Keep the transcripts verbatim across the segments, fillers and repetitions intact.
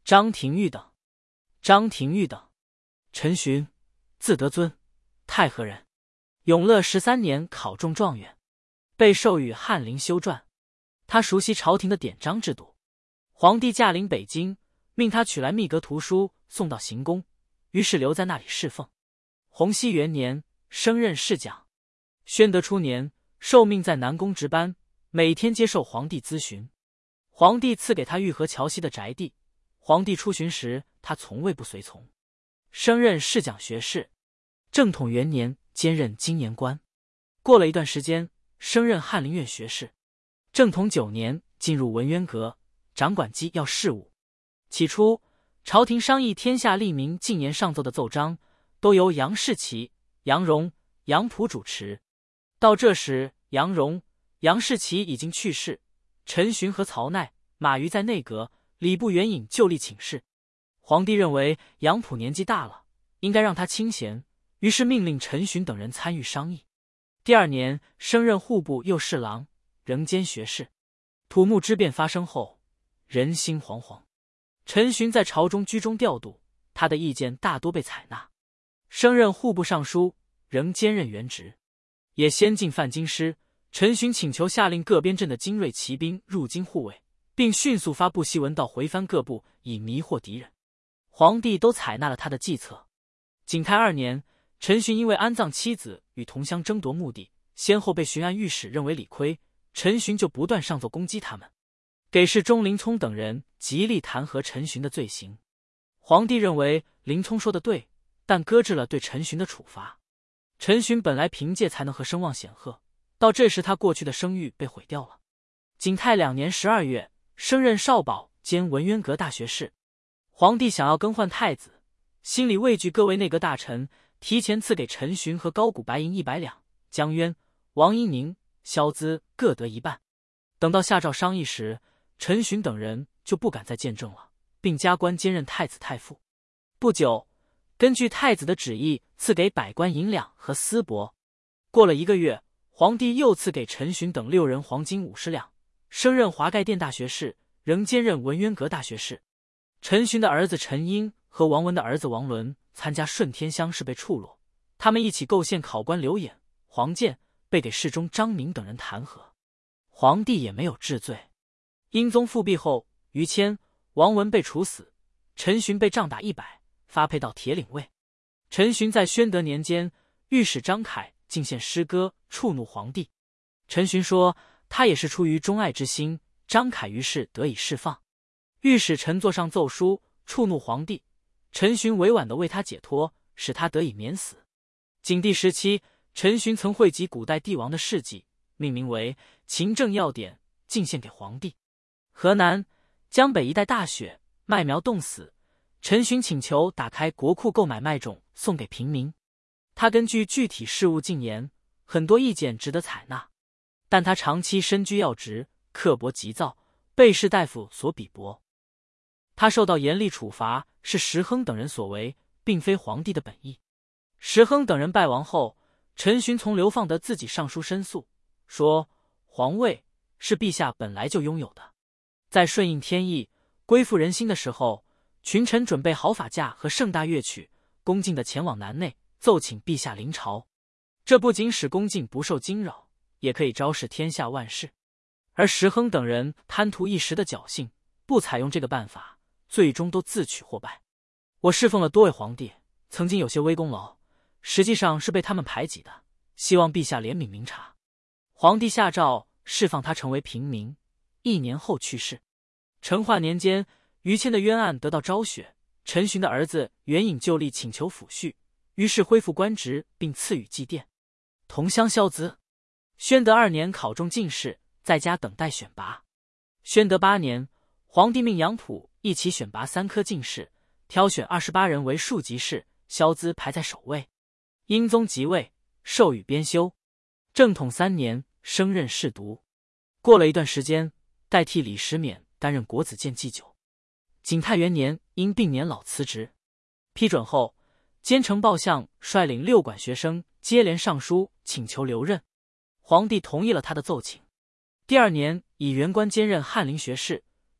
张廷玉等。张廷玉等，陈询，字德尊，太和人。永乐十三年考中状元，被授予翰林修撰。他熟悉朝廷的典章制度。皇帝驾临北京，命他取来密阁图书送到行宫，于是留在那里侍奉。洪熙元年，升任侍讲。宣德初年，受命在南宫值班，每天接受皇帝咨询。皇帝赐给他玉河桥西的宅地，皇帝出巡时，他从未不随从。升任侍讲学士。正统元年，兼任京言官。过了一段时间，升任翰林院学士。正统九年，进入文渊阁，掌管机要事务。起初，朝廷商议天下吏民进言上奏的奏章，都由杨士奇、杨荣、杨溥主持。到这时，杨荣、杨士奇已经去世，陈询和曹鼐、马瑜在内阁，礼部员引就例请示。皇帝认为杨溥年纪大了，应该让他清闲，于是命令陈询等人参与商议。第二年，升任户部右侍郎，仍兼学士。土木之变发生后，人心惶惶。陈询在朝中居中调度，他的意见大多被采纳。升任户部尚书，仍兼任原职。也先进犯京师，陈询请求下令各边镇的精锐骑兵入京护卫，并迅速发布檄文到回藩各部，以迷惑敌人。皇帝都采纳了他的计策。景泰二年，陈询因为安葬妻子与同乡争夺墓地，先后被巡按御史认为理亏，陈询就不断上奏攻击他们。给事中林聪等人极力弹劾陈询的罪行。皇帝认为林聪说的对，但搁置了对陈询的处罚。陈询本来凭借才能和声望显赫，到这时他过去的声誉被毁掉了。景泰两年十二月，升任少保兼文渊阁大学士。皇帝想要更换太子，心里畏惧各位内阁大臣，提前赐给陈询和高谷白银一百两，江渊、王一宁、萧资各得一半。等到下诏商议时，陈询等人就不敢再见证了，并加官兼任太子太傅。不久，根据太子的旨意，赐给百官银两和丝帛。过了一个月，皇帝又赐给陈询等六人黄金五十两，升任华盖殿大学士，仍兼任文渊阁大学士。陈询的儿子陈英和王文的儿子王伦参加顺天乡试被处落，他们一起构陷考官刘演、黄建，被给事中张明等人弹劾。皇帝也没有治罪。英宗复辟后，于谦、王文被处死，陈询被杖打一百，发配到铁岭卫。陈询在宣德年间，御史张凯进献诗歌，触怒皇帝。陈询说他也是出于钟爱之心，张凯于是得以释放。御史陈座上奏书，触怒皇帝，陈询委婉地为他解脱，使他得以免死。景帝时期，陈询曾汇集古代帝王的事迹，命名为《勤政要典》，进献给皇帝。河南、江北一带大雪，麦苗冻死，陈询请求打开国库购买麦种送给平民。他根据具体事务进言，很多意见值得采纳，但他长期身居要职，刻薄急躁，被士大夫所鄙薄。他受到严厉处罚，是石亨等人所为，并非皇帝的本意。石亨等人败亡后，陈询从刘放德自己上书申诉，说皇位是陛下本来就拥有的。在顺应天意、归附人心的时候，群臣准备好法驾和盛大乐曲，恭敬地前往南内，奏请陛下临朝。这不仅使恭敬不受惊扰，也可以昭示天下万事。而石亨等人贪图一时的侥幸，不采用这个办法，最终都自取祸败。我侍奉了多位皇帝，曾经有些微功劳，实际上是被他们排挤的，希望陛下怜悯明察。皇帝下诏释放他成为平民，一年后去世。成化年间，于谦的冤案得到昭雪，陈询的儿子援引旧例请求抚恤，于是恢复官职，并赐予祭奠。同乡萧资，宣德二年考中进士，在家等待选拔。宣德八年，皇帝命杨溥一起选拔三科进士，挑选二十八人为庶吉士，萧资排在首位。英宗即位，授予编修。正统三年，升任侍读。过了一段时间，代替李时勉担任国子监祭酒。景泰元年，因病年老辞职。批准后，监丞鲍相率领六管学生接连上书请求留任，皇帝同意了他的奏请。第二年，以原官兼任翰林学士，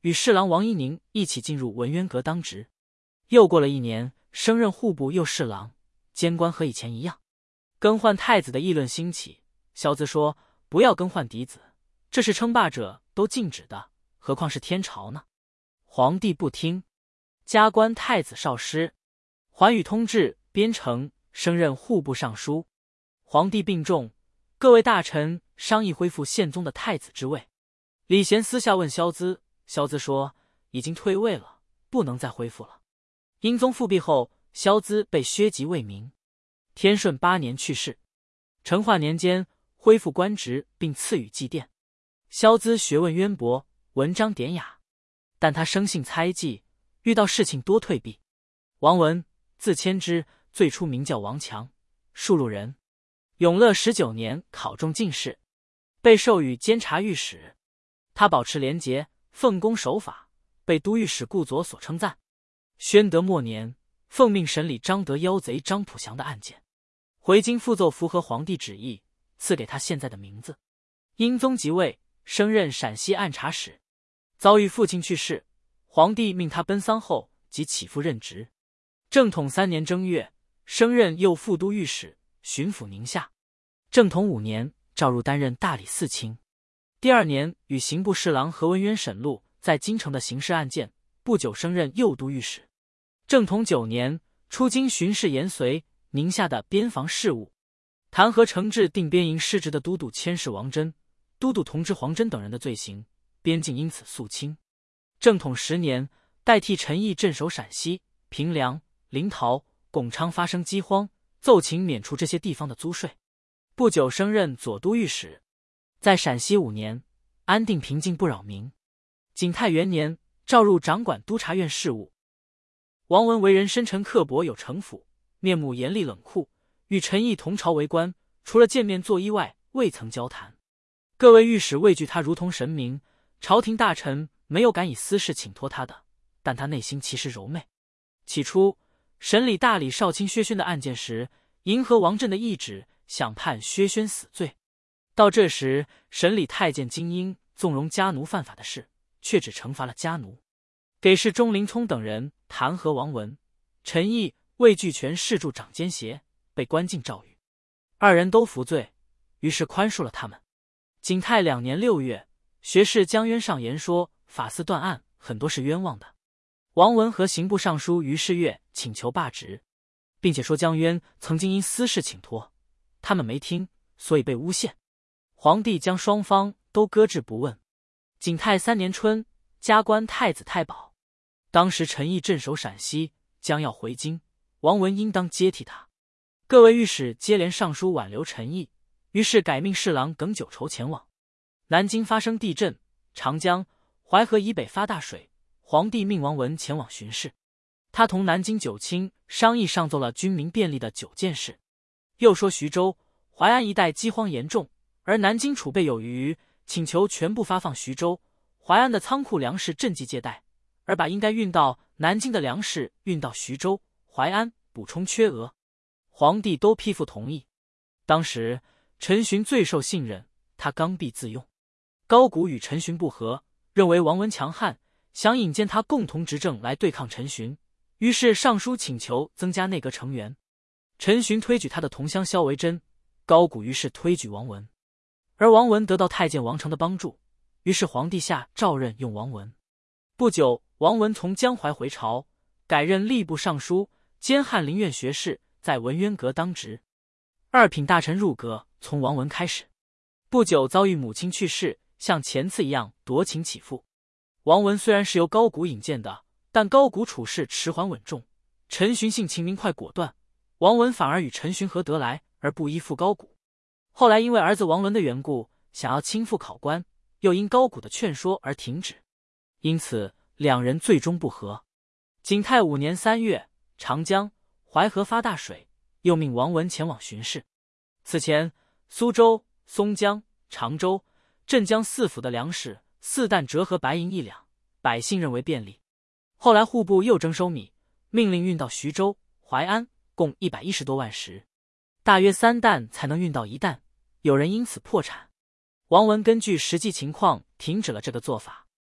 与侍郎王一宁一起进入文渊阁当职。又过了一年，升任户部右侍郎，监官和以前一样。更换太子的议论兴起，萧咨说不要更换嫡子，这是称霸者都禁止的，何况是天朝呢？皇帝不听，加官太子少师，寰宇通制编程，升任户部尚书。皇帝病重，各位大臣商议恢复宪宗的太子之位。李贤私下问萧咨，萧咨说已经退位了，不能再恢复了。英宗复辟后，萧咨被削籍为民。天顺八年去世。成化年间恢复官职，并赐予祭奠。萧咨学问渊博，文章典雅，但他生性猜忌，遇到事情多退避。王文，字谦之，最初名叫王强，戍路人。永乐十九年考中进士，被授予监察御史。他保持廉洁，奉公守法，被都御史顾佐所称赞。宣德末年，奉命审理张德妖贼张普祥的案件，回京复奏符合皇帝旨意，赐给他现在的名字。英宗即位，升任陕西按察使。遭遇父亲去世，皇帝命他奔丧后即起复任职。正统三年正月，升任右副都御史，巡抚宁夏。正统五年，召入担任大理寺卿。第二年，与刑部侍郎何文渊审录在京城的刑事案件，不久升任右都御史。正统九年，出京巡视延绥、宁夏的边防事务。弹劾惩治定边营失职的都督佥事王真、都督同知黄真等人的罪行，边境因此肃清。正统十年，代替陈毅镇守陕西、平凉、临洮、巩昌发生饥荒，奏请免除这些地方的租税。不久升任左都御史。在陕西五年，安定平静不扰民。景泰元年，召入掌管督察院事务。王文为人深沉刻薄有城府，面目严厉冷酷，与陈毅同朝为官，除了见面作揖外，未曾交谈。各位御史畏惧他如同神明，朝廷大臣没有敢以私事请托他的，但他内心其实柔媚。起初审理大理少卿薛轩的案件时，迎合王振的懿旨，想判薛轩死罪。到这时，审理太监精英纵容家奴犯法的事，却只惩罚了家奴。给事钟林聪等人弹劾王文，陈毅畏惧权势助长奸邪，被关进诏狱。二人都服罪，于是宽恕了他们。景泰两年六月，学士江渊上言说法司断案，很多是冤枉的。王文和刑部尚书于世岳请求罢职，并且说江渊曾经因私事请托，他们没听，所以被诬陷。皇帝将双方都搁置不问。景泰三年春，加官太子太保。当时陈毅镇守陕西，将要回京，王文应当接替他。各位御史接连上书挽留陈毅，于是改命侍郎耿九筹前往。南京发生地震，长江、淮河以北发大水，皇帝命王文前往巡视。他同南京九卿商议上奏了军民便利的九件事。又说徐州、淮安一带饥荒严重，而南京储备有余，请求全部发放徐州、淮安的仓库粮食赈济借贷，而把应该运到南京的粮食运到徐州、淮安，补充缺额。皇帝都批复同意。当时陈询最受信任，他刚愎自用。高古与陈询不和，认为王文强悍，想引荐他共同执政来对抗陈询，于是上书请求增加内阁成员。陈询推举他的同乡萧维真，高古于是推举王文。而王文得到太监王成的帮助，于是皇帝下诏任用王文。不久，王文从江淮回朝，改任吏部尚书，兼翰林院学士，在文渊阁当职。二品大臣入阁，从王文开始。不久遭遇母亲去世，像前次一样夺情起复。王文虽然是由高古引荐的，但高古处事迟缓稳重，陈询性情明快果断，王文反而与陈询合得来，而不依附高古。后来因为儿子王伦的缘故，想要亲赴考官，又因高古的劝说而停止，因此两人最终不和。景泰五年三月，长江、淮河发大水，又命王文前往巡视。此前，苏州、松江、常州、镇江四府的粮食四担折合白银一两，百姓认为便利。后来户部又征收米，命令运到徐州、淮安，共一百一十多万石，大约三担才能运到一担，有人因此破产。王文根据实际情况停止了这个做法。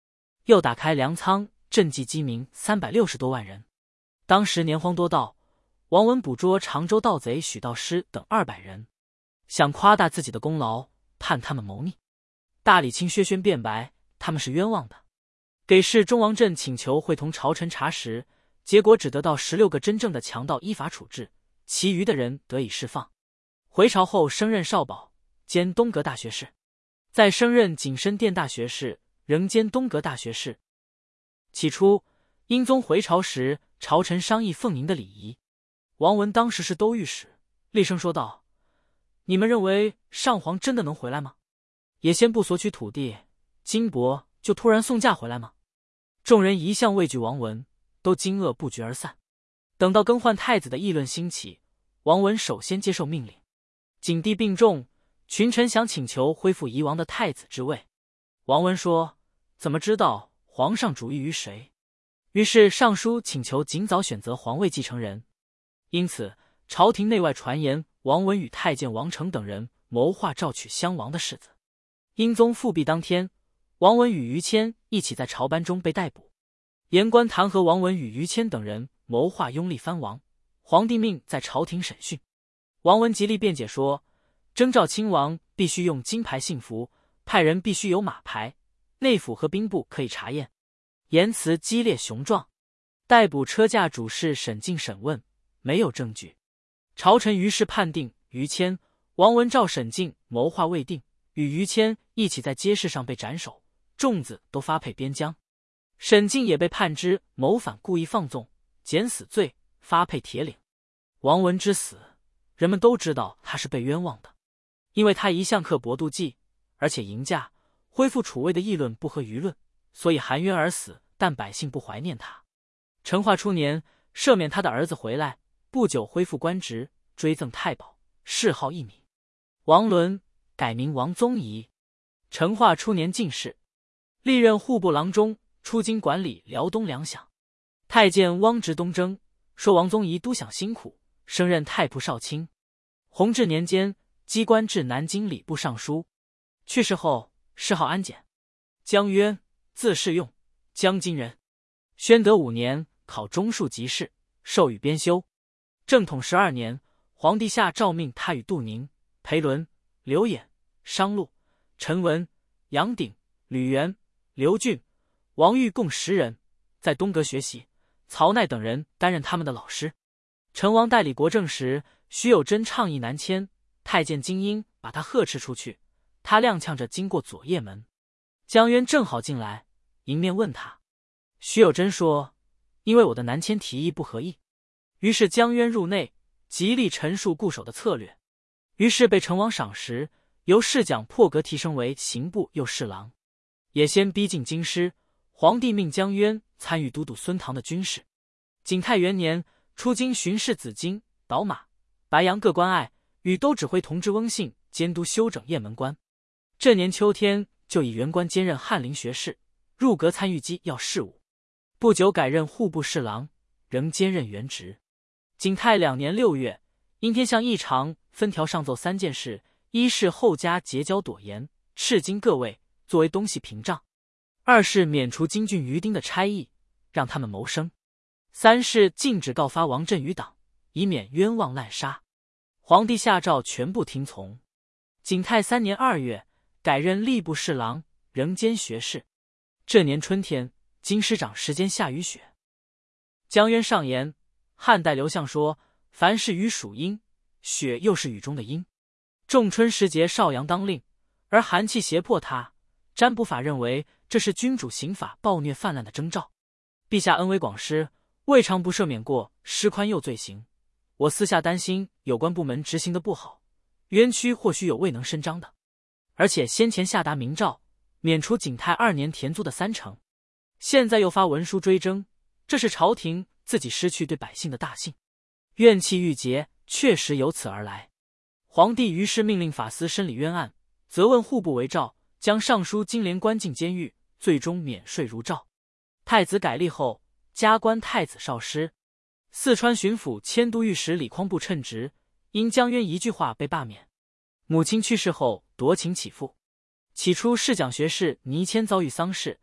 又打开粮仓，赈济饥民三百六十多万人。当时年荒多盗，王文捕捉常州盗贼许道师等二百人，想夸大自己的功劳，判他们谋逆。大理卿薛宣辩白，他们是冤枉的，给事中王振请求会同朝臣查实，结果只得到十六个真正的强盗依法处置，其余的人得以释放。回朝后升任少保，兼东阁大学士，再升任景深殿大学士，仍兼东阁大学士。起初英宗回朝时，朝臣商议奉宁的礼仪，王文当时是都御史，厉声说道：你们认为上皇真的能回来吗？也先不索取土地金帛，就突然送驾回来吗？众人一向畏惧王文，都惊愕不绝而散。等到更换太子的议论兴起，王文首先接受命令。景帝病重，群臣想请求恢复夷王的太子之位。王文说：怎么知道皇上主意于谁？于是上书请求尽早选择皇位继承人。因此朝廷内外传言王文与太监王成等人谋划召娶襄王的世子。英宗复辟当天，王文与于谦一起在朝班中被逮捕。言官弹劾王文与于谦等人谋划拥立藩王，皇帝命在朝廷审讯。王文极力辩解说，征召亲王必须用金牌信符，派人必须有马牌，内府和兵部可以查验，言辞激烈雄壮。逮捕车驾主事审进审问，没有证据。朝臣于是判定于谦、王文照审进谋划未定，与于谦一起在街市上被斩首，众子都发配边疆。沈进也被判之谋反故意放纵，减死罪，发配铁岭。王文之死，人们都知道他是被冤枉的，因为他一向刻薄妒忌，而且迎驾恢复储位的议论不合舆论，所以含冤而死，但百姓不怀念他。成化初年赦免他的儿子回来，不久恢复官职，追赠太保，谥号一米。王伦改名王宗仪。成化初年进士，历任户部郎中，出京管理辽东粮饷。太监汪直东征，说王宗仪督饷辛苦，升任太仆少卿。弘治年间机官至南京礼部尚书。去世后谥号安简。江渊，字世用，江津人。宣德五年考中庶吉士，授予编修。正统十二年，皇帝下诏命他与杜宁、裴伦、刘演、商禄、陈文、杨鼎、吕元、刘俊、王玉共十人，在东阁学习，曹鼐等人担任他们的老师。成王代理国政时，徐有贞倡议南迁，太监金英把他呵斥出去，他踉跄着经过左掖门，江渊正好进来，迎面问他。徐有贞说：因为我的南迁提议不合意。于是江渊入内，极力陈述固守的策略，于是被成王赏识，由侍讲破格提升为刑部右侍郎。也先逼近京师，皇帝命江渊参与都督孙唐的军事。景泰元年，出京巡视紫荆、倒马、白杨各关隘，与都指挥同知翁信监督修整雁门关。这年秋天，就以原官兼任翰林学士，入阁参与机要事务。不久改任户部侍郎，仍兼任原职。景泰两年六月，因天象异常，分条上奏三件事：一是后加结交朵颜，斥金各位，作为东西屏障；二是免除京郡余丁的差役，让他们谋生；三是禁止告发王振余党，以免冤枉滥杀。皇帝下诏全部听从。景泰三年二月，改任吏部侍郎，仍兼学士。这年春天，京师长时间下雨雪。江渊上言，汉代刘向说，凡是雨属阴，雪又是雨中的阴。仲春时节少阳当令，而寒气胁迫他，占卜法认为这是君主刑法暴虐泛滥的征兆。陛下恩威广施，未尝不赦免过施宽宥罪行。我私下担心有关部门执行的不好，冤屈或许有未能伸张的。而且先前下达明诏，免除景泰二年田租的三成，现在又发文书追征，这是朝廷自己失去对百姓的大信，怨气郁结，确实由此而来。皇帝于是命令法司审理冤案，责问户部为诏，将尚书金莲关进监狱，最终免税如诏。太子改立后，加官太子少师。四川巡抚迁都御史李匡部称职，因江渊一句话被罢免。母亲去世后，夺情起复。起初侍讲学士倪谦遭遇丧事，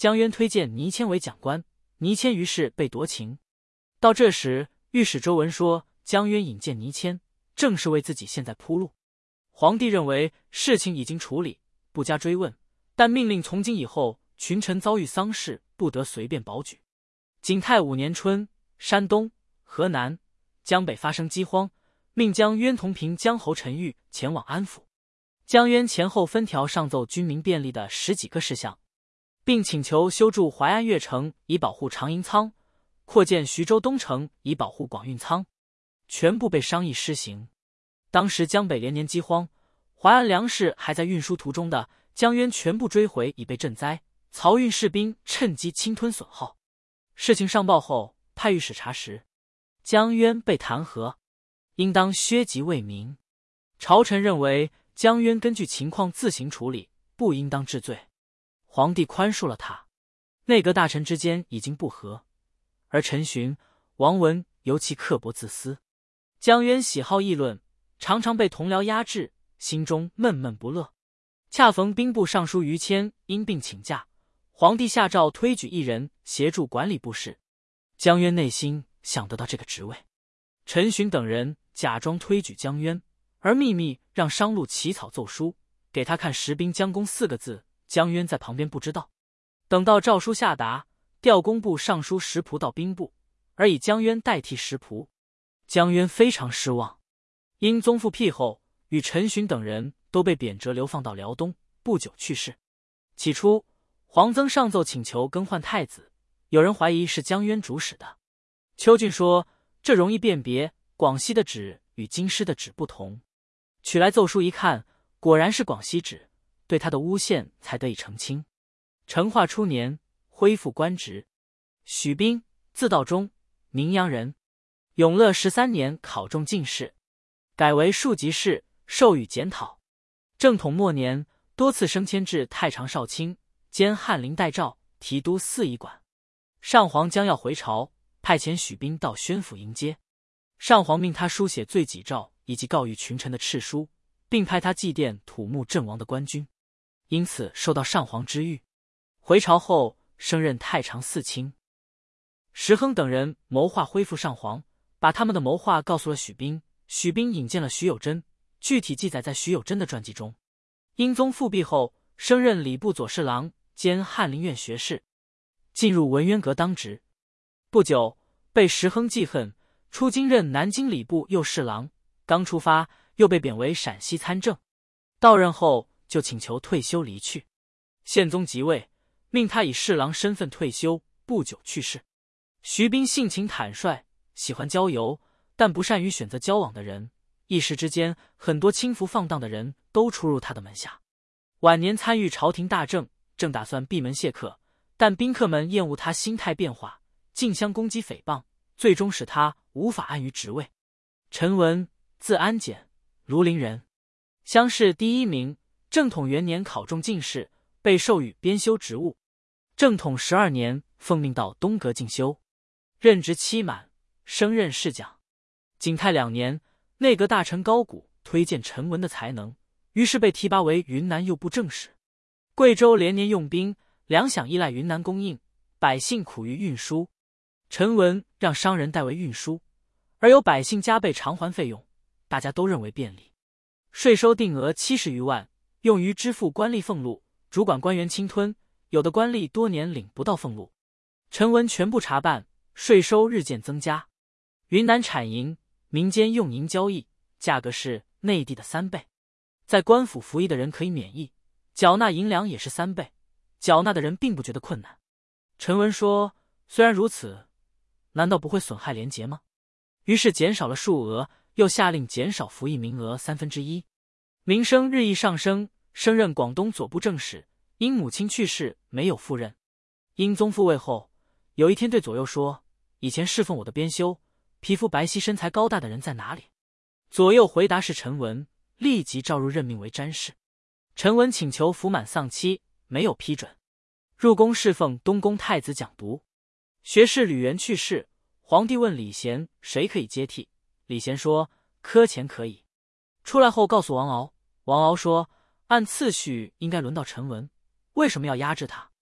江渊推荐倪谦为讲官，倪谦于是被夺情。到这时，御史周文说江渊引荐倪谦，正是为自己现在铺路。皇帝认为事情已经处理，不加追问，但命令从今以后群臣遭遇丧事，不得随便保举。景泰五年春，山东、河南、江北发生饥荒，命将渊同平江侯陈玉前往安抚。江渊前后分条上奏军民便利的十几个事项，并请求修筑淮安越城以保护长营仓，扩建徐州东城以保护广运仓，全部被商议施行。当时江北连年饥荒，淮安粮食还在运输途中的，江渊全部追回以备赈灾，漕运士兵趁机侵吞损耗。事情上报后，派御史查实，江渊被弹劾，应当削籍为民。朝臣认为江渊根据情况自行处理，不应当治罪。皇帝宽恕了他。内阁大臣之间已经不和，而陈询、王文尤其刻薄自私。江渊喜好议论，常常被同僚压制，心中闷闷不乐。恰逢兵部尚书于谦因病请假，皇帝下诏推举一人协助管理部事。江渊内心想得到这个职位。陈询等人假装推举江渊，而秘密让商路起草奏书，给他看实兵将功四个字，江渊在旁边不知道。等到诏书下达，调工部尚书石仆到兵部，而以江渊代替石仆。江渊非常失望。因宗父辟后，与陈询等人都被贬谪流放到辽东，不久去世。起初，黄曾上奏请求更换太子，有人怀疑是江渊主使的。邱俊说，这容易辨别，广西的旨与京师的旨不同。取来奏书一看，果然是广西旨，对他的诬陷才得以澄清。成化初年，恢复官职。许彬，字道中，名阳人。永乐十三年考中进士，改为庶吉士，授予检讨。正统末年，多次升迁至太常少卿，兼翰林待诏，提督四驿馆。上皇将要回朝，派遣许彬到宣府迎接。上皇命他书写罪己诏以及告谕群臣的敕书，并派他祭奠土木阵亡的官军，因此受到上皇之誉。回朝后升任太常寺卿。石亨等人谋划恢复上皇，把他们的谋划告诉了许彬。许彬引荐了徐有贞，具体记载在徐有贞的传记中。英宗复辟后，升任礼部左侍郎兼翰林院学士，进入文渊阁当职。不久被石亨记恨，出京任南京礼部右侍郎。刚出发，又被贬为陕西参政。到任后就请求退休离去。宪宗即位，命他以侍郎身份退休，不久去世。徐彬性情坦率，喜欢交游，但不善于选择交往的人，一时之间很多轻浮放荡的人都出入他的门下。晚年参与朝廷大政，正打算闭门谢客，但宾客们厌恶他心态变化，竞相攻击诽谤，最终使他无法安于职位。陈文，字安简，庐陵人，乡试第一名。正统元年考中进士，被授予编修职务。正统十二年奉命到东阁进修，任职期满，升任侍讲。景泰两年，内阁大臣高古推荐陈文的才能，于是被提拔为云南右布政使。贵州连年用兵，粮饷依赖云南供应，百姓苦于运输。陈文让商人代为运输，而由百姓加倍偿还费用，大家都认为便利。税收定额七十余万，用于支付官吏俸禄，主管官员侵吞，有的官吏多年领不到俸禄。陈文全部查办，税收日渐增加。云南产银，民间用银交易，价格是内地的三倍。在官府服役的人可以免役，缴纳银两也是三倍，缴纳的人并不觉得困难。陈文说，虽然如此，难道不会损害廉洁吗？于是减少了数额，又下令减少服役名额三分之一。名声日益上升，升任广东左布政使，因母亲去世没有赴任。英宗复位后，有一天对左右说，以前侍奉我的编修，皮肤白皙身材高大的人在哪里？左右回答是陈文，立即召入任命为詹事。陈文请求服满丧期，没有批准。入宫侍奉东宫太子讲读。学士吕元去世，皇帝问李贤谁可以接替，李贤说柯乾可以。出来后告诉王敖，王敖说按次序应该轮到陈文，为什么要压制他？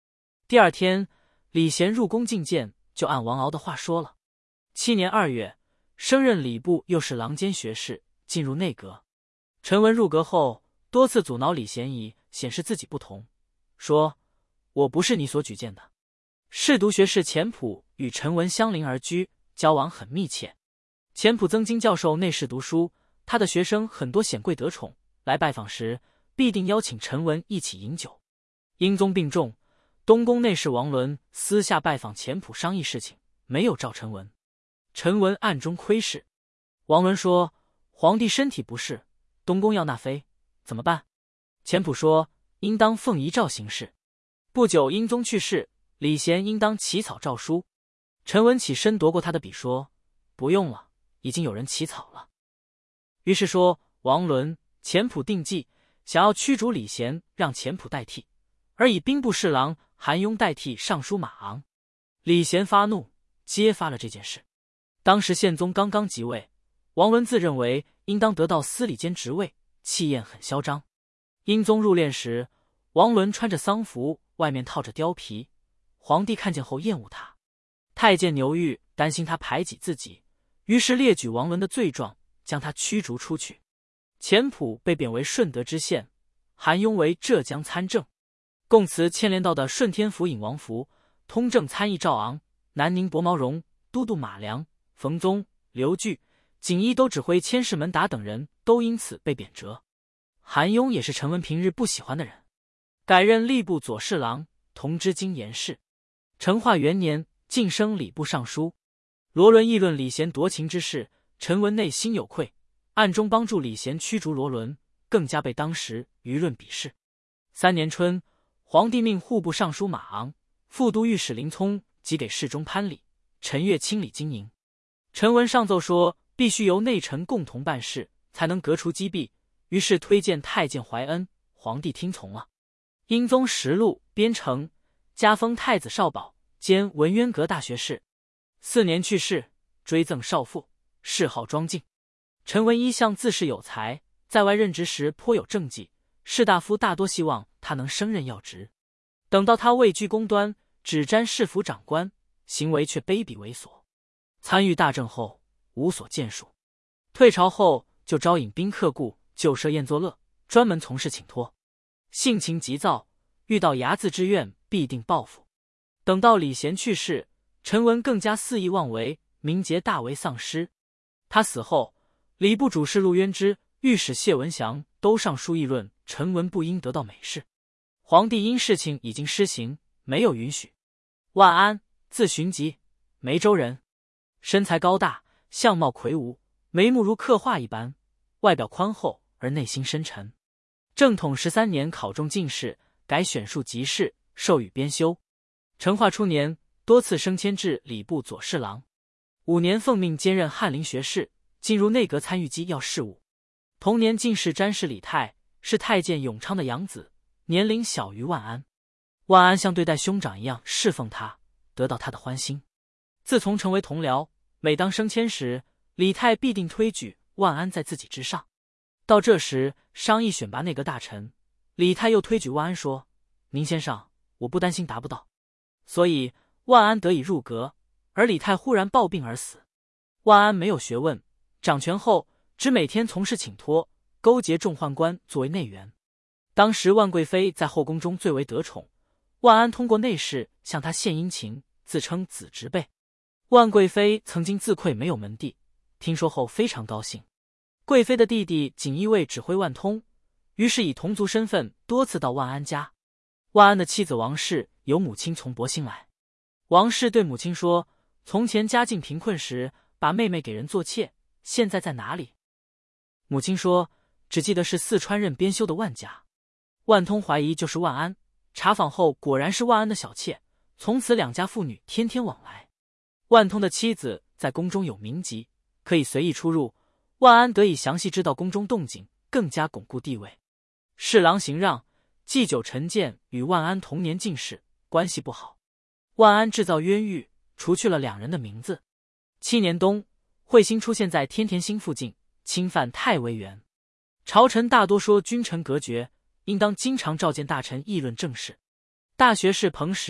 第二天，李贤入宫觐见，就按王敖的话说了。七年二月，升任礼部右侍郎兼学士，进入内阁。陈文入阁后，多次阻挠李贤以显示自己不同，说：“我不是你所举荐的。”侍读学士钱朴与陈文相邻而居，交往很密切。钱朴曾经教授内侍读书，他的学生很多显贵得宠，来拜访时必定邀请陈文一起饮酒。英宗病重，东宫内侍王伦私下拜访钱朴商议事情，没有召陈文。陈文暗中窥视。王伦说：“皇帝身体不适，东宫要纳妃，怎么办？”钱朴说：“应当奉遗诏行事。”不久英宗去世，李贤应当起草诏书。陈文起身夺过他的笔说：“不用了，已经有人起草了。”于是说王伦、钱朴定计，想要驱逐李贤，让钱朴代替，而以兵部侍郎韩雍代替尚书马昂。李贤发怒，揭发了这件事。当时宪宗刚刚即位，王伦自认为应当得到司礼监职位，气焰很嚣张。英宗入殓时，王伦穿着丧服，外面套着貂皮，皇帝看见后厌恶他。太监牛玉担心他排挤自己，于是列举王伦的罪状，将他驱逐出去。钱朴被贬为顺德知县，韩雍为浙江参政。供词牵连到的顺天府尹王福、通政参议赵昂、南宁伯毛荣、都督马良、冯宗、刘据、锦衣都指挥千事门达等人都因此被贬谪。韩雍也是陈文平日不喜欢的人，改任吏部左侍郎、同知经言事。成化元年晋升礼部尚书。罗伦议论李贤夺情之事，陈文内心有愧，暗中帮助李贤驱逐罗伦，更加被当时舆论鄙视。三年春，皇帝命户部尚书马昂、副都御史林聪即给侍中潘礼、陈悦清理经营。陈文上奏说，必须由内臣共同办事，才能革除积弊，于是推荐太监怀恩，皇帝听从了。英宗实录编成，加封太子少保兼文渊阁大学士。四年去世，追赠少傅，谥号庄敬。陈文一向自恃有才，在外任职时颇有政绩，士大夫大多希望他能升任要职。等到他位居宫端，只沾市府长官，行为却卑鄙猥琐。参与大政后无所建树，退朝后就招引宾客故，就设宴作乐，专门从事请托。性情急躁，遇到睚眦之怨必定报复。等到李贤去世，陈文更加肆意妄为，名节大为丧失。他死后，礼部主事陆渊之、御史谢文祥都上书议论陈文不应得到美事。皇帝因事情已经施行，没有允许。万安，字荀吉，梅州人，身材高大，相貌魁梧，眉目如刻画一般，外表宽厚而内心深沉。正统十三年考中进士，改选庶吉士，授予编修。成化初年，多次升迁至礼部左侍郎。五年奉命兼任翰林学士，进入内阁参与机要事务。同年进士詹事李泰，是太监永昌的养子，年龄小于万安。万安像对待兄长一样侍奉他，得到他的欢心。自从成为同僚，每当升迁时，李泰必定推举万安在自己之上。到这时商议选拔内阁大臣，李泰又推举万安说：“您先上，我不担心达不到。”所以万安得以入阁，而李泰忽然暴病而死。万安没有学问，掌权后只每天从事请托，勾结众宦官作为内援。当时万贵妃在后宫中最为得宠，万安通过内侍向她献殷勤，自称子侄辈。万贵妃曾经自愧没有门第，听说后非常高兴。贵妃的弟弟锦衣卫指挥万通，于是以同族身份多次到万安家。万安的妻子王氏有母亲从博兴来，王氏对母亲说：“从前家境贫困时，把妹妹给人做妾，现在在哪里？”母亲说：“只记得是四川任编修的万家。”万通怀疑就是万安，查访后果然是万安的小妾，从此两家父女天天往来。万通的妻子在宫中有名籍，可以随意出入，万安得以详细知道宫中动静，更加巩固地位。侍郎邢让、祭酒陈建与万安同年进士，关系不好。万安制造冤狱，除去了两人的名字。七年冬，彗星出现在天田星附近，侵犯太微垣。朝臣大多说君臣隔绝，应当经常召见大臣议论政事。大学士彭时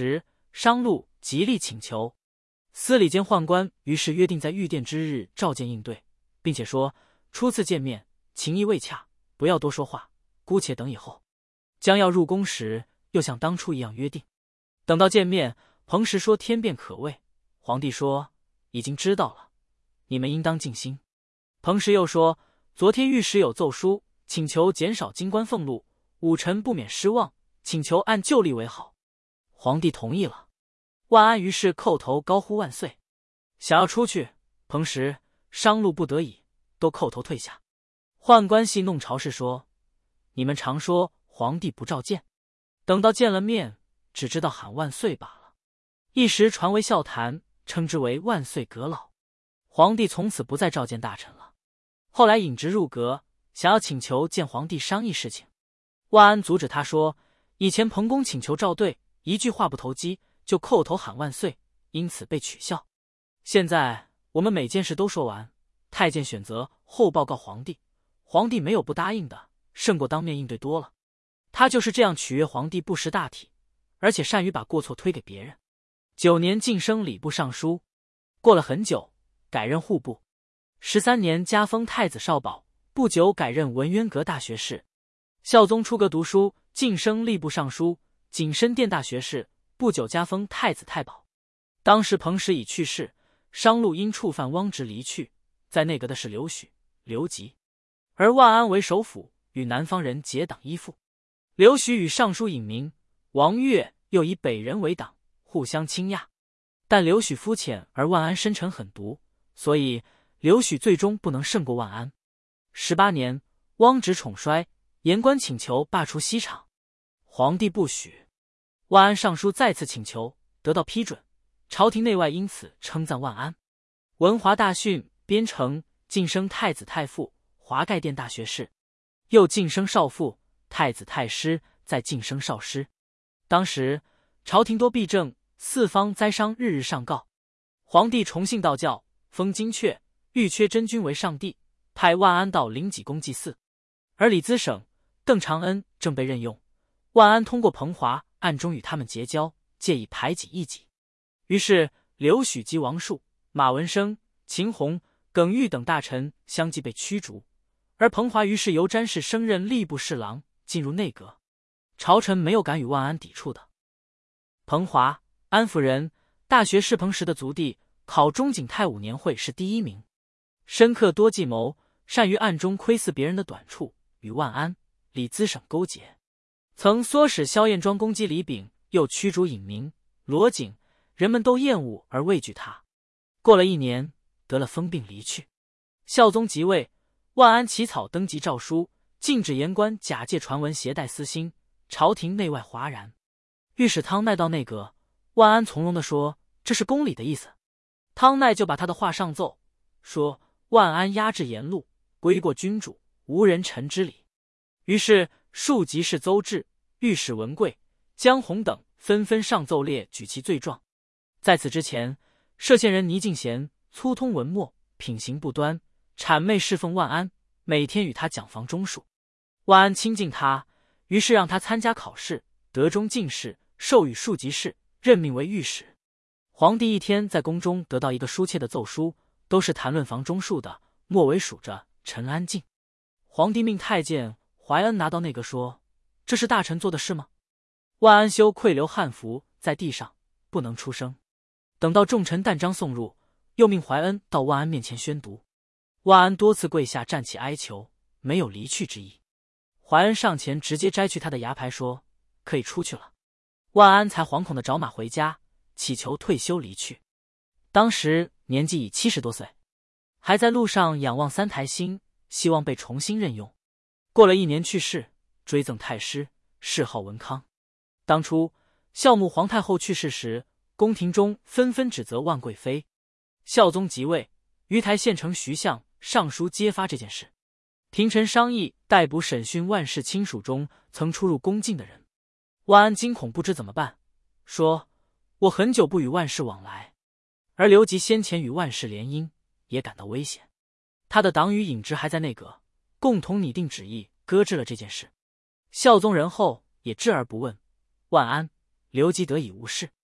商路极力请求。司礼监宦官于是约定在御殿之日召见应对，并且说初次见面情谊未洽，不要多说话，姑且等以后。将要入宫时，又像当初一样约定。等到见面，彭时说天变可畏，皇帝说已经知道了，你们应当静心。彭时又说昨天御史有奏书，请求减少京官俸禄，武臣不免失望，请求按旧例为好。皇帝同意了。万安于是叩头高呼万岁，想要出去，彭时、商路不得已，都叩头退下。宦官戏弄朝士说：“你们常说皇帝不召见，等到见了面，只知道喊万岁罢了。”一时传为笑谈，称之为万岁阁老。皇帝从此不再召见大臣了。后来引职入阁，想要请求见皇帝商议事情。万安阻止他说：“以前彭公请求召对，一句话不投机，就叩头喊万岁，因此被取笑。现在我们每件事都说完，太监选择后报告皇帝，皇帝没有不答应的，胜过当面应对多了。他就是这样取悦皇帝，不识大体，而且善于把过错推给别人。”九年晋升礼部尚书，过了很久，改任户部。十三年加封太子少保，不久改任文渊阁大学士。孝宗出阁读书，晋升吏部尚书，景深殿大学士，不久加封太子太保。当时彭时已去世，商路因触犯汪直离去，在内阁的是刘许、刘吉，而万安为首辅，与南方人结党依附。刘许与尚书尹明、王悦又以北人为党，互相倾轧。但刘许肤浅，而万安深沉狠毒，所以刘许最终不能胜过万安。十八年，汪直宠衰，言官请求罢黜西厂，皇帝不许。万安上书再次请求，得到批准，朝廷内外因此称赞万安。文华大训，编成，晋升太子太傅，华盖殿大学士，又晋升少傅、太子太师，再晋升少师。当时朝廷多弊政，四方灾伤日日上告。皇帝崇信道教，封金阙、玉阙真君为上帝，派万安到临济宫祭祀。而李资省、邓长恩正被任用，万安通过彭华暗中与他们结交，借以排挤异己。于是刘许及王树、马文生、秦弘、耿玉等大臣相继被驱逐，而彭华于是由詹事升任吏部侍郎，进入内阁。朝臣没有敢与万安抵触的。彭华，安抚人，大学士彭时的族弟，考中景泰五年会是第一名，深刻多计谋，善于暗中窥伺别人的短处，与万安、李资省勾结，曾唆使萧彦庄攻击李炳，又驱逐尹明、罗景，人们都厌恶而畏惧他。过了一年，得了疯病离去。孝宗即位，万安起草登基诏书，禁止言官假借传闻携带私心，朝廷内外哗然。御史汤奈到内阁，万安从容地说这是公理的意思。汤奈就把他的话上奏，说万安压制言路，归过君主，无人臣之礼。于是庶吉士邹至、御史文贵、江宏等纷纷上奏列举其罪状。在此之前，歙县人倪敬贤粗通文墨，品行不端，谄媚侍奉万安，每天与他讲房中术。万安亲近他，于是让他参加考试，得中进士，授予庶吉士，任命为御史。皇帝一天在宫中得到一个书妾的奏书，都是谈论房中术的，末尾数着陈安静。皇帝命太监怀恩拿到内阁说：“这是大臣做的事吗？”万安羞愧流汗服在地上，不能出声。等到众臣旦章送入，又命怀恩到万安面前宣读。万安多次跪下站起哀求，没有离去之意。怀恩上前直接摘去他的牙牌，说：“可以出去了。”万安才惶恐地找马回家，祈求退休离去。当时年纪已七十多岁，还在路上仰望三台星，希望被重新任用。过了一年去世，追赠太师，谥号文康。当初孝穆皇太后去世时，宫廷中纷纷指责万贵妃。孝宗即位，鱼台县丞徐相上书揭发这件事。廷臣商议逮捕审讯万氏亲属中曾出入宫禁的人。万安惊恐不知怎么办，说：“我很久不与万氏往来，而刘吉先前与万氏联姻，也感到危险。他的党羽尹直还在内阁，共同拟定旨意，搁置了这件事。孝宗仁厚，也置而不问。万安、刘吉得以无事。”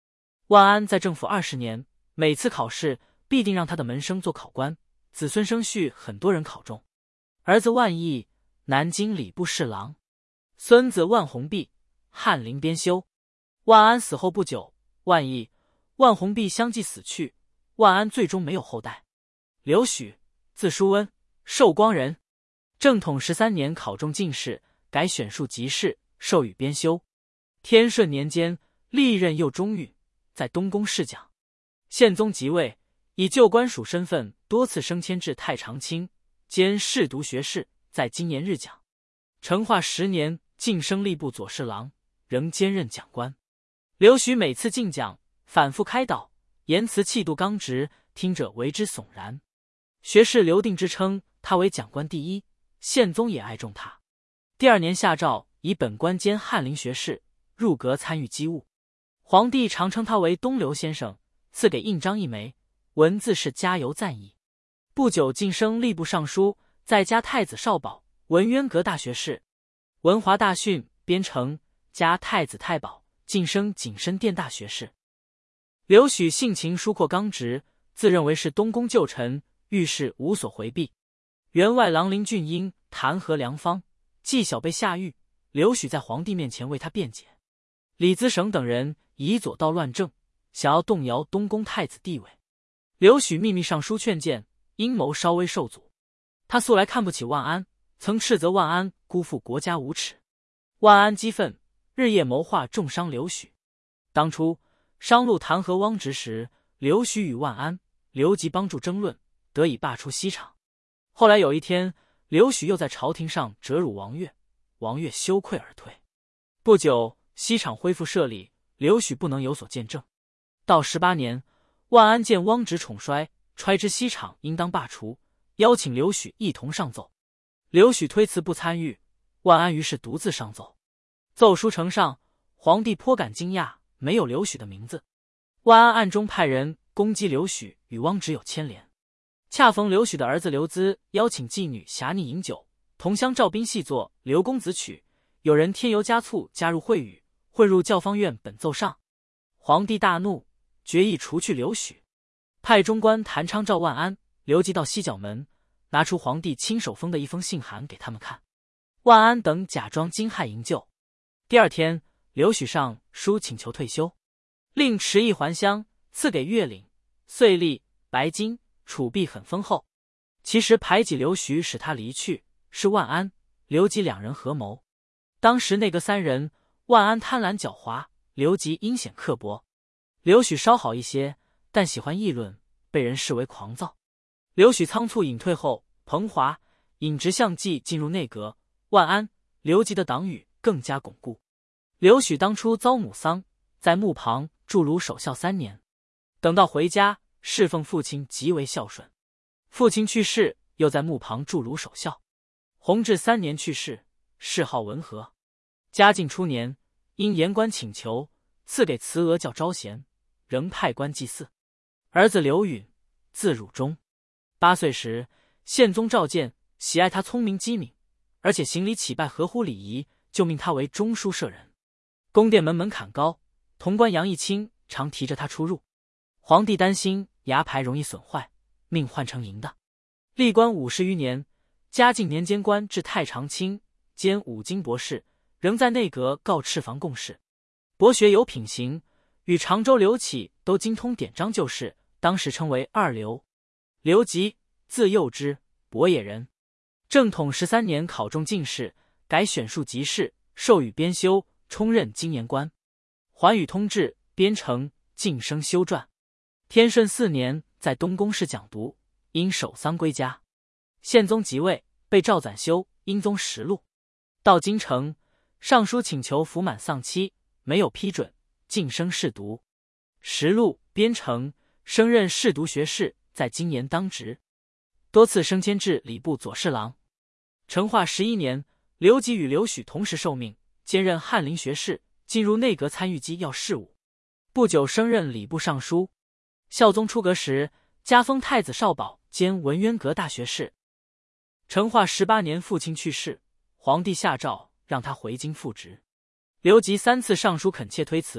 万安在政府二十年，每次考试必定让他的门生做考官，子孙生婿很多人考中。儿子万益，南京礼部侍郎；孙子万弘弼，翰林编修。万安死后不久，万益、万弘弼相继死去，万安最终没有后代。刘许，字叔温，寿光人。正统十三年考中进士，改选庶吉士，授予编修。天顺年间，历任右中御，在东宫侍讲。宪宗即位，以旧官属身份多次升迁至太常卿，兼侍读学士，在今年日讲。成化十年晋升吏部左侍郎，仍兼任讲官。刘许每次进讲，反复开导，言辞气度刚直，听者为之悚然。学士刘定之称他为讲官第一，宪宗也爱重他。第二年下诏以本官兼翰林学士，入阁参与机务。皇帝常称他为东刘先生，赐给印章一枚，文字是加油赞意。不久晋升吏部尚书，再加太子少保、文渊阁大学士。文华大训编成，加太子太保，晋升景深殿大学士。刘许性情疏阔刚直，自认为是东宫旧臣，遇事无所回避。员外郎林俊英弹劾梁方，纪晓被下狱，刘许在皇帝面前为他辩解。李自省等人以左道乱政，想要动摇东宫太子地位。刘许秘密上书劝谏，阴谋稍微受阻。他素来看不起万安，曾斥责万安辜负国家无耻。万安激愤，日夜谋划重伤刘许。当初商路弹劾汪直时，刘许与万安、刘吉帮助争论，得以罢出西厂。后来有一天，刘许又在朝廷上折辱王悦，王悦羞愧而退。不久，西厂恢复设立，刘许不能有所见证。到十八年，万安见汪直宠衰，揣知西厂应当罢除，邀请刘许一同上奏。刘许推辞不参与，万安于是独自上奏。奏书呈上，皇帝颇感惊讶，没有刘许的名字。万安暗中派人攻击刘许与汪直有牵连。恰逢刘许的儿子刘资邀请妓女侠逆饮酒，同乡赵斌细作《刘公子曲》，有人添油加醋加入秽语，混入教坊院本奏上。皇帝大怒，决意除去刘许，派中官谭昌召万安、刘吉到西角门，拿出皇帝亲手封的一封信函给他们看。万安等假装惊骇营救。第二天，刘许上书请求退休，令持一还乡，赐给月领、岁历、白金、储币很丰厚。其实排挤刘许使他离去，是万安、刘吉两人合谋。当时内阁三人，万安贪婪狡猾，刘吉阴险刻薄。刘许稍好一些，但喜欢议论，被人视为狂躁。刘许仓促隐退后，彭华、尹直相继进入内阁，万安、刘吉的党羽更加巩固。刘许当初遭母丧，在墓旁驻庐守孝三年，等到回家，侍奉父亲极为孝顺。父亲去世，又在墓旁驻庐守孝。弘治三年去世，谥号文和。嘉靖初年，因言官请求，赐给慈娥叫招贤，仍派官祭祀。儿子刘允，字汝中。八岁时，宪宗召见，喜爱他聪明机敏，而且行礼乞拜合乎礼仪，就命他为中书舍人。宫殿门门槛高，潼关杨义清常提着他出入。皇帝担心牙牌容易损坏，命换成银的。历官五十余年，嘉靖年间官至太常卿，兼五经博士，仍在内阁告敕房共事。博学有品行，与常州刘启都精通典章旧事，当时称为二刘。刘吉，字幼之，博野人。正统十三年考中进士，改选庶吉士，授予编修，充任京言官。寰宇通志编成，晋升修撰。天顺四年在东宫试讲读，因守丧归家。宪宗即位，被诏暂修《英宗实录》。到京城，上书请求服满丧期，没有批准，晋升侍读。实录编成，升任侍读学士，在今年当职，多次升迁至礼部左侍郎。成化十一年，刘吉与刘许同时受命，兼任翰林学士，进入内阁参与机要事务。不久升任礼部尚书。孝宗出阁时，加封太子少保兼文渊阁大学士。成化十八年，父亲去世，皇帝下诏让他回京复职。刘吉三次上书恳切推辞，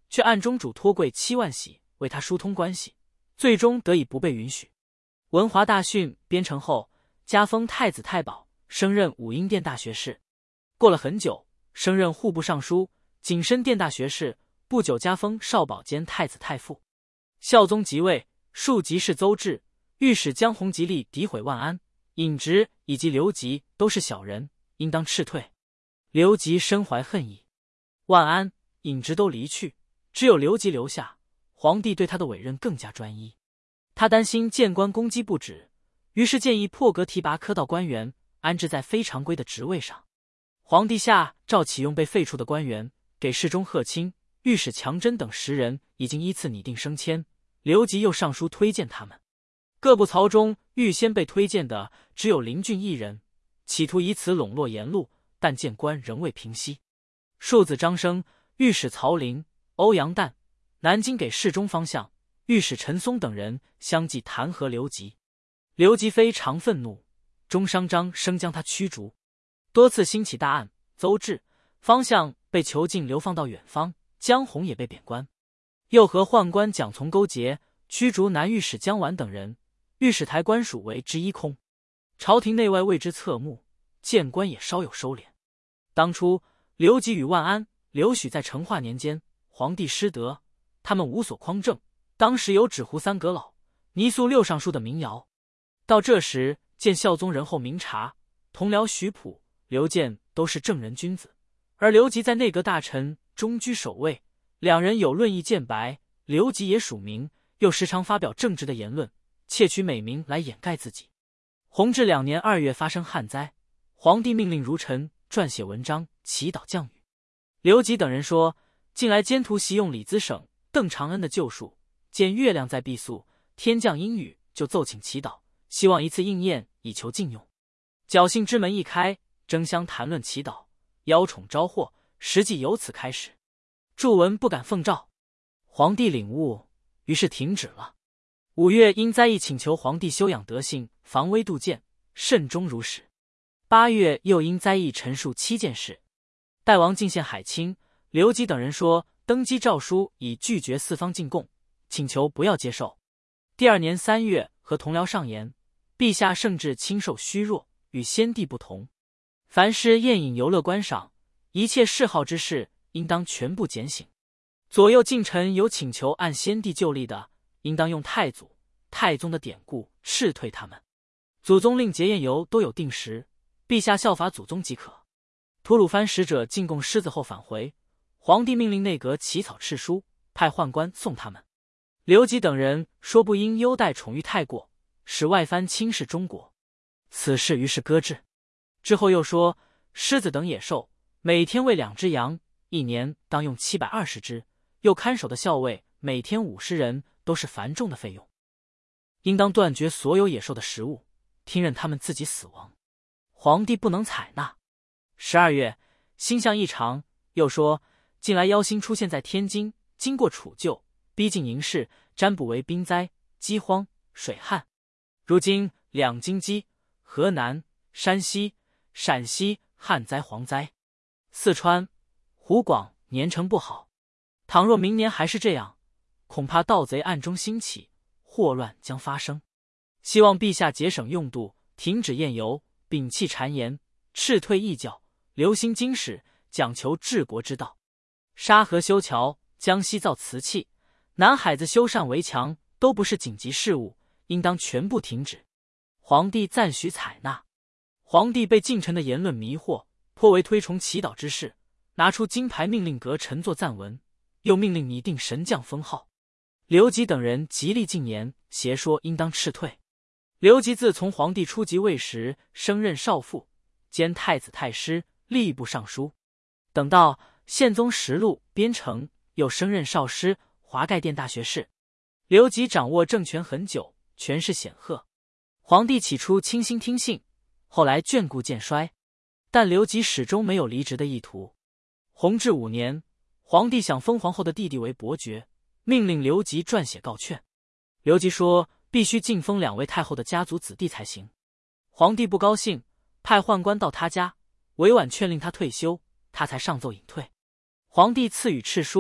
却暗中嘱托贵七万玺为他疏通关系，最终得以不被允许。文华大训编成后，加封太子太保，升任武英殿大学士。过了很久，升任户部尚书、景深殿大学士，不久加封少保兼太子太傅。孝宗即位，庶吉士邹治、御史江弘吉利诋毁万安、尹直以及刘吉都是小人，应当斥退。刘吉深怀恨意，万安、尹直都离去，只有刘吉留下。皇帝对他的委任更加专一，他担心谏官攻击不止，于是建议破格提拔科道官员，安置在非常规的职位上。皇帝下诏启用被废黜的官员，给侍中贺钦、御史强真等十人已经依次拟定升迁，刘吉又上书推荐他们。各部曹中预先被推荐的只有林俊一人，企图以此笼络沿路，但谏官仍未平息。庶子张生、御史曹林、欧阳旦，南京给侍中方向、御史陈松等人相继弹劾刘吉。刘吉非常愤怒，中商张生将他驱逐。多次兴起大案，邹治、方向被囚禁流放到远方，江弘也被贬官。又和宦官蒋从勾结，驱逐南御史江琬等人，御史台官署为之一空。朝廷内外为之侧目，谏官也稍有收敛。当初刘吉与万安、刘许在成化年间，皇帝失德，他们无所匡正。当时有纸糊三阁老、泥塑六尚书的民谣。到这时，见孝宗仁厚明察，同僚许普、刘建都是正人君子，而刘吉在内阁大臣中居首位，两人有论议见白。刘吉也署名，又时常发表正直的言论，窃取美名来掩盖自己。弘治两年二月发生旱灾，皇帝命令儒臣撰写文章祈祷降雨。刘吉等人说，近来监徒习用李资省、邓长恩的旧术，见月亮在毕宿，天降阴雨，就奏请祈祷，希望一次应验，以求禁用。侥幸之门一开，争相谈论祈祷，邀宠招祸，实际由此开始。祝文不敢奉诏，皇帝领悟，于是停止了。五月因灾异请求皇帝修养德性，防微杜渐，慎终如始。八月又因灾异陈述七件事。代王进献海清、刘吉等人说，登基诏书已拒绝四方进贡，请求不要接受。第二年三月，和同僚上言，陛下圣治清瘦虚弱，与先帝不同。凡是宴饮游乐观赏，一切嗜好之事，应当全部减省。左右近臣有请求按先帝旧例的，应当用太祖、太宗的典故斥退他们。祖宗令节宴游都有定时，陛下效法祖宗即可。吐鲁番使者进贡狮子后返回，皇帝命令内阁起草敕书，派宦官送他们。刘吉等人说不应优待宠遇太过，使外藩轻视中国，此事于是搁置。之后又说，狮子等野兽每天喂两只羊，一年当用七百二十只，又看守的校尉每天五十人，都是繁重的费用，应当断绝所有野兽的食物，听任他们自己死亡。皇帝不能采纳。十二月，星象异常，又说近来妖星出现在天津，经过楚旧，逼近营市，占卜为兵灾、饥荒、水旱。如今两京畿、河南、山西、陕西旱灾蝗灾，四川、湖广年成不好。倘若明年还是这样，恐怕盗贼暗中兴起，祸乱将发生。希望陛下节省用度，停止宴游，摒弃谗言，斥退异教，留心经史，讲求治国之道。沙河修桥，江西造瓷器，南海子修缮围墙，都不是紧急事务，应当全部停止。皇帝赞许采纳。皇帝被近臣的言论迷惑，颇为推崇祈祷之事，拿出金牌命令阁陈作赞文，又命令拟定神将封号。刘吉等人极力进言，邪说应当斥退。刘吉自从皇帝初即位时，升任少傅，兼太子太师、吏部尚书。等到宪宗实录编成，又升任少师、华盖殿大学士。刘吉掌握政权很久，权势显赫。皇帝起初倾心听信，后来眷顾渐衰，但刘吉始终没有离职的意图。弘治五年，皇帝想封皇后的弟弟为伯爵，命令刘吉撰写告劝。刘吉说必须晋封两位太后的家族子弟才行。皇帝不高兴，派宦官到他家，委婉劝令他退休，他才上奏隐退。皇帝赐予敕书，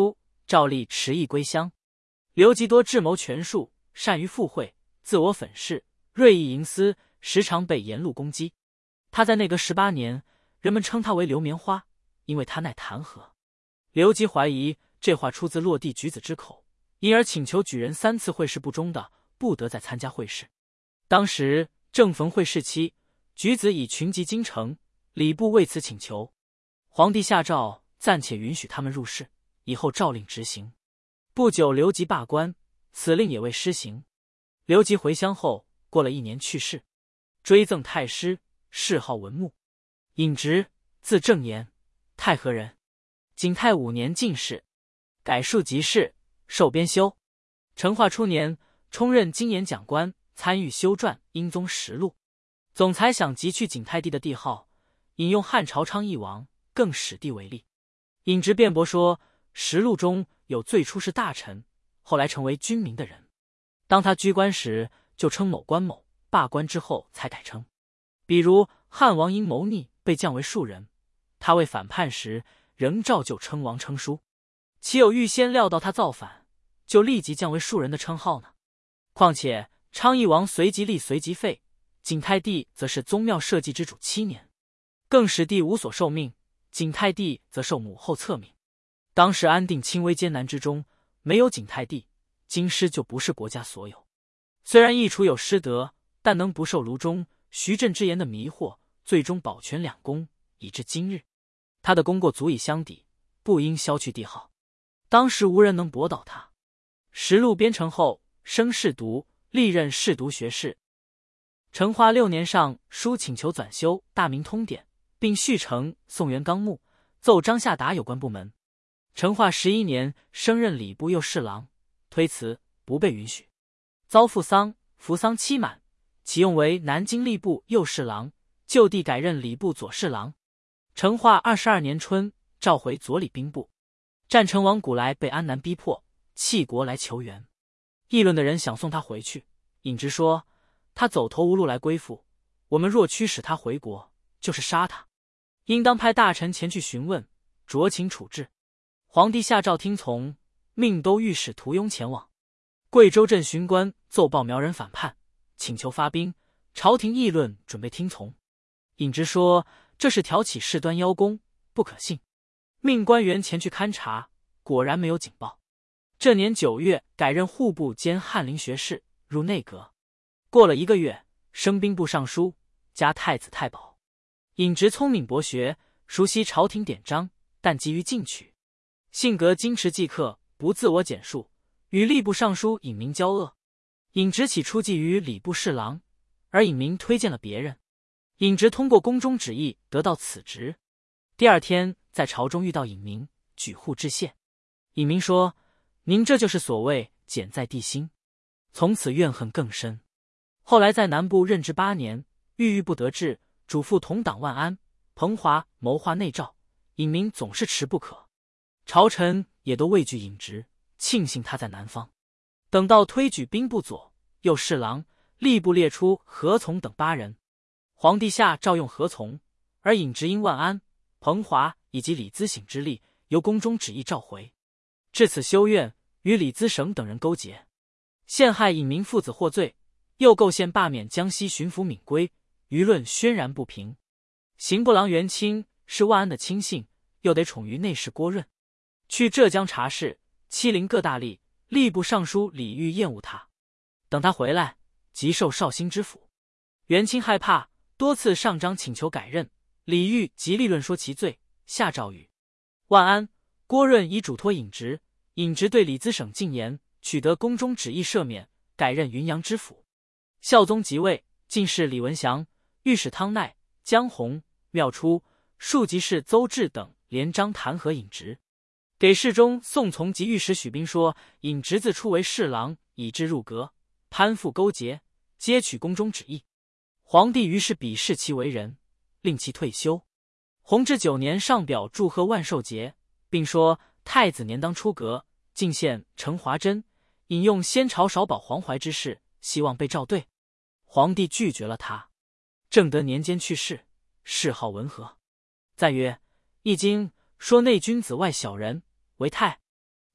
照例持意归乡。刘吉多智谋权术，善于附会，自我粉饰，锐意营私，时常被沿路攻击。他在内阁十八年，人们称他为刘棉花，因为他耐弹劾。刘吉怀疑这话出自落地举子之口，因而请求举人三次会试不中的，不得再参加会试。当时正逢会试期，举子已群集京城，礼部为此请求，皇帝下诏暂且允许他们入仕，以后诏令执行。不久刘吉罢官，此令也未施行。刘吉回乡后，过了一年去世，追赠太师，谥号文穆。尹直，字正言，太和人。景泰五年进士，改庶吉士，授编修。成化初年，充任金研讲官，参与修撰《英宗实录》。总裁想急去景泰帝的帝号，引用汉朝昌邑王，更使帝为例。尹直辩驳说，实录中有最初是大臣，后来成为君民的人。当他居官时，就称某官某，罢官之后才改称。比如汉王因谋逆被降为庶人，他为反叛时，仍照旧称王称叔。岂有预先料到他造反，就立即降为庶人的称号呢？况且昌邑王随即立随即废，景泰帝则是宗庙社稷之主七年，更使帝无所受命，景泰帝则受母后册命。当时安定轻危艰难之中，没有景泰帝，京师就不是国家所有。虽然益楚有失德，但能不受卢中、徐振之言的迷惑，最终保全两功，以至今日。他的功过足以相抵，不应削去帝号。当时无人能驳倒他。实录编成后，升侍读，历任侍读学士。成化六年上书请求纂修《大明通典》，并续成《宋元纲目》，奏张夏达有关部门。成化十一年升任礼部右侍郎，推辞不被允许，遭父丧，服丧期满，启用为南京吏部右侍郎，就地改任礼部左侍郎。成化二十二年春，召回左礼兵部。战成王古来被安南逼迫，弃国来求援，议论的人想送他回去。尹直说，他走投无路来归附，我们若驱使他回国，就是杀他，应当派大臣前去询问，酌情处置。皇帝下诏听从，命都御史屠庸前往。贵州镇巡官奏报苗人反叛，请求发兵，朝廷议论，准备听从。尹直说，这是挑起事端邀功，不可信，命官员前去勘察，果然没有警报。这年九月，改任户部兼翰林学士，入内阁。过了一个月，升兵部尚书，加太子太保。尹直聪明博学，熟悉朝廷典章，但急于进取，性格矜持忌客，不自我简述，与吏部尚书尹明交恶。尹直起初寄于礼部侍郎，而尹明推荐了别人。尹直通过宫中旨意得到此职。第二天在朝中遇到尹明，举户致谢。尹明说，您这就是所谓简在帝心，从此怨恨更深。后来在南部任职八年，郁郁不得志，嘱咐同党万安、彭华谋划内照，尹明总是迟不可。朝臣也都畏惧尹直，庆幸他在南方。等到推举兵部左右侍郎，吏部列出何从等八人，皇帝下诏用何从，而尹直因万安、彭华以及李资省之力，由宫中旨意召回。至此修院，与李资省等人勾结，陷害尹明父子获罪，又构陷罢免江西巡抚闵归，舆论轩然不平。刑部郎元清是万安的亲信，又得宠于内侍郭润，去浙江查事，欺凌各大吏。吏部尚书李煜厌恶他，等他回来，即授绍兴知府。元清害怕，多次上章请求改任，李煜极力论说其罪，下诏谕万安、郭润以嘱托尹直。尹直对李资省进言，取得宫中旨意赦免，改任云阳知府。孝宗即位，进士李文祥、御史汤奈、江洪、妙初、庶吉士邹志等连章弹劾尹直。给事中宋从及御史许彬说，尹直自出为侍郎，以致入阁，攀附勾结，皆取宫中旨意。皇帝于是鄙视其为人，令其退休。弘治九年上表祝贺万寿节，并说太子年当出阁，进献陈华真，引用先朝少保黄怀之事，希望被召对。皇帝拒绝了他。正德年间去世，谥号文和。赞曰：易经说内君子外小人为太。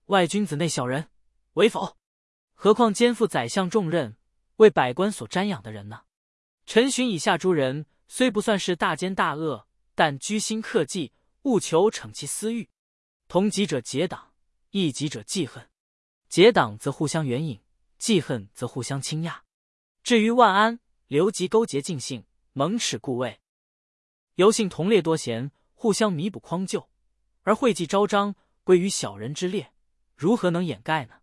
外君子内小人，为否？何况肩负宰相重任，为百官所瞻仰的人呢？陈寻以下诸人，虽不算是大奸大恶，但居心克己，务求逞其私欲。同己者结党，异己者忌恨。结党则互相援引，忌恨则互相倾轧。至于万安、刘吉勾结尽兴，蒙耻故位，尤幸同列多贤，互相弥补匡救，而讳忌昭彰归于小人之列，如何能掩盖呢？